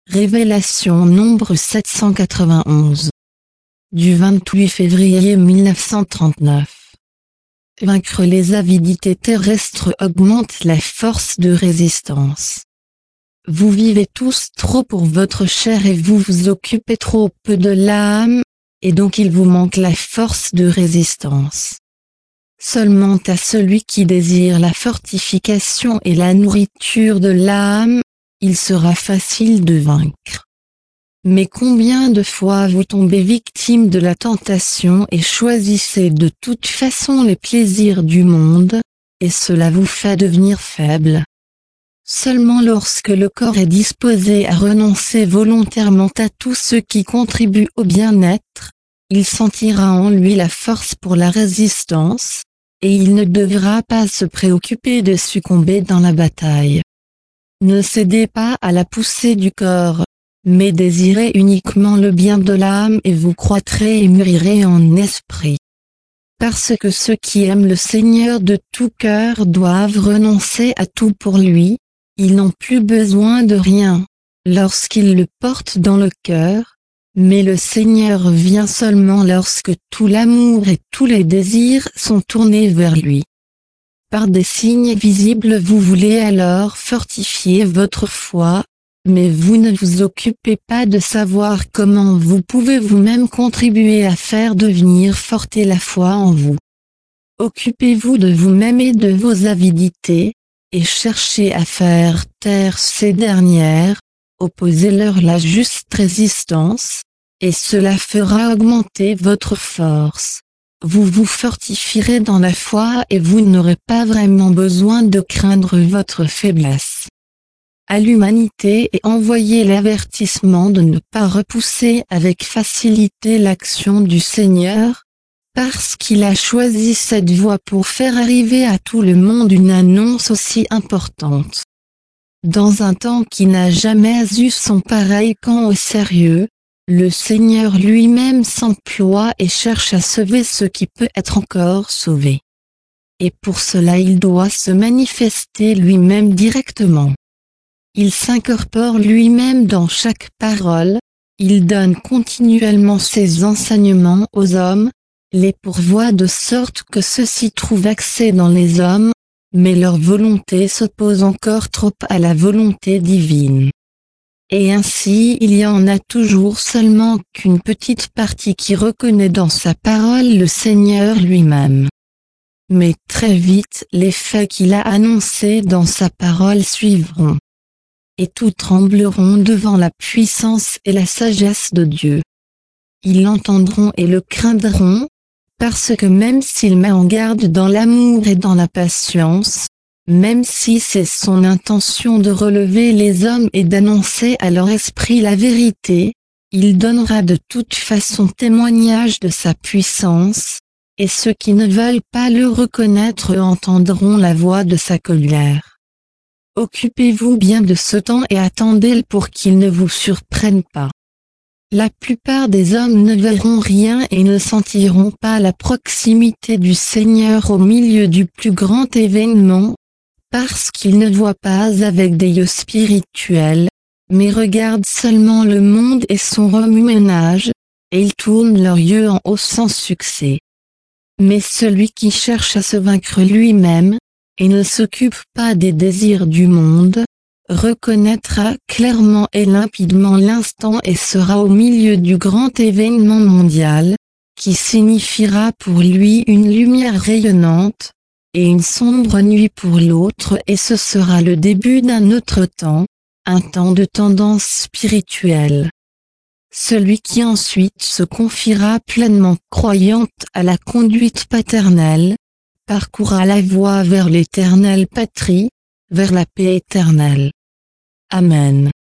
Révélation nombre 791. Du 28 février 1939. Vaincre les avidités terrestres augmente la force de résistance. Vous vivez tous trop pour votre chair et vous vous occupez trop peu de l'âme, et donc il vous manque la force de résistance. Seulement à celui qui désire la fortification et la nourriture de l'âme, il sera facile de vaincre. Mais combien de fois vous tombez victime de la tentation et choisissez de toute façon les plaisirs du monde, et cela vous fait devenir faible. Seulement lorsque le corps est disposé à renoncer volontairement à tout ce qui contribue au bien-être, il sentira en lui la force pour la résistance, et il ne devra pas se préoccuper de succomber dans la bataille. Ne cédez pas à la poussée du corps, mais désirez uniquement le bien de l'âme et vous croîtrez et mûrirez en esprit. Parce que ceux qui aiment le Seigneur de tout cœur doivent renoncer à tout pour lui, ils n'ont plus besoin de rien, lorsqu'ils le portent dans le cœur, mais le Seigneur vient seulement lorsque tout l'amour et tous les désirs sont tournés vers lui. Par des signes visibles vous voulez alors fortifier votre foi, mais vous ne vous occupez pas de savoir comment vous pouvez vous-même contribuer à faire devenir forte la foi en vous. Occupez-vous de vous-même et de vos avidités, et cherchez à faire taire ces dernières, opposez-leur la juste résistance, et cela fera augmenter votre force. Vous vous fortifierez dans la foi et vous n'aurez pas vraiment besoin de craindre votre faiblesse. À l'humanité est envoyé l'avertissement de ne pas repousser avec facilité l'action du Seigneur, parce qu'il a choisi cette voie pour faire arriver à tout le monde une annonce aussi importante. Dans un temps qui n'a jamais eu son pareil quand au sérieux, le Seigneur lui-même s'emploie et cherche à sauver ce qui peut être encore sauvé. Et pour cela il doit se manifester lui-même directement. Il s'incorpore lui-même dans chaque parole, il donne continuellement ses enseignements aux hommes, les pourvoit de sorte que ceux-ci trouvent accès dans les hommes, mais leur volonté s'oppose encore trop à la volonté divine. Et ainsi il y en a toujours seulement qu'une petite partie qui reconnaît dans sa parole le Seigneur lui-même. Mais très vite les faits qu'il a annoncés dans sa parole suivront. Et tous trembleront devant la puissance et la sagesse de Dieu. Ils l'entendront et le craindront, parce que même s'il met en garde dans l'amour et dans la patience, même si c'est son intention de relever les hommes et d'annoncer à leur esprit la vérité, il donnera de toute façon témoignage de sa puissance, et ceux qui ne veulent pas le reconnaître entendront la voix de sa colère. Occupez-vous bien de ce temps et attendez-le pour qu'il ne vous surprenne pas. La plupart des hommes ne verront rien et ne sentiront pas la proximité du Seigneur au milieu du plus grand événement, parce qu'ils ne voient pas avec des yeux spirituels, mais regardent seulement le monde et son remue-ménage, et ils tournent leurs yeux en haut sans succès. Mais celui qui cherche à se vaincre lui-même, et ne s'occupe pas des désirs du monde, reconnaîtra clairement et limpidement l'instant et sera au milieu du grand événement mondial, qui signifiera pour lui une lumière rayonnante, et une sombre nuit pour l'autre et ce sera le début d'un autre temps, un temps de tendance spirituelle. Celui qui ensuite se confiera pleinement croyante à la conduite paternelle, parcourra la voie vers l'éternelle patrie, vers la paix éternelle. Amen.